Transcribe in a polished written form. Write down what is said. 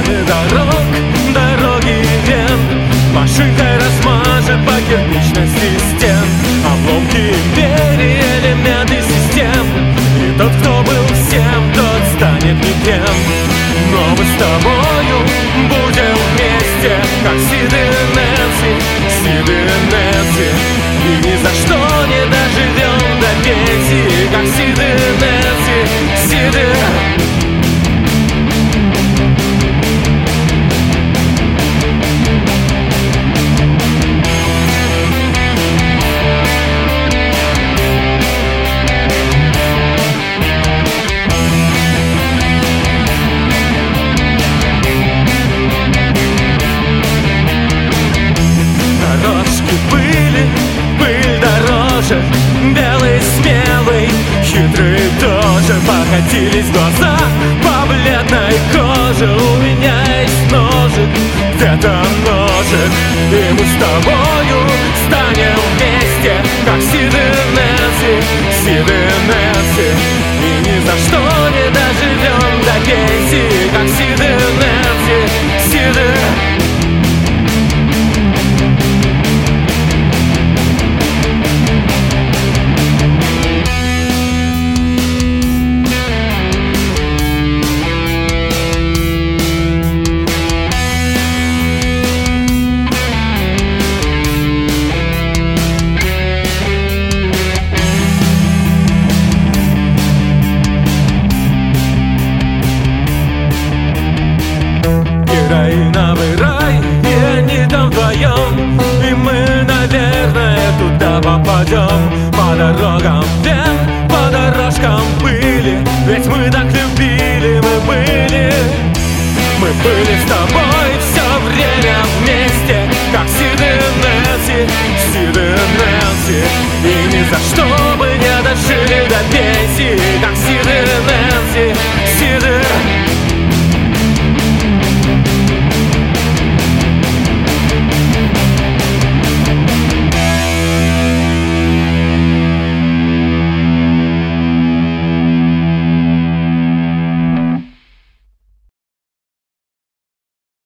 Стены дорог, дороги вен машинкой размажет по кирпичности стен. Обломки империи, элементы систем. И тот, кто был всем, тот станет никем. Но мы с тобою будем вместе, как Сид и Нэнси, Сид и Нэнси. И ни за что не доживем до пенсии, как Сид и Нэнси, Сид и... Белый, смелый, хитрый тоже. Покатились глаза по бледной коже. У меня есть ножик, где-то ножик. И мы с тобою станем вместе, как Сид и Нэнси, Сид и Нэнси. И ни за что не доживем до пенсии, как Сид и Нэнси, Сид и... Героиновый рай, и они там вдвоем. И мы, наверное, туда попадем. По дорогам вен, по дорожкам пыли. Ведь мы так любили, мы были с тобой.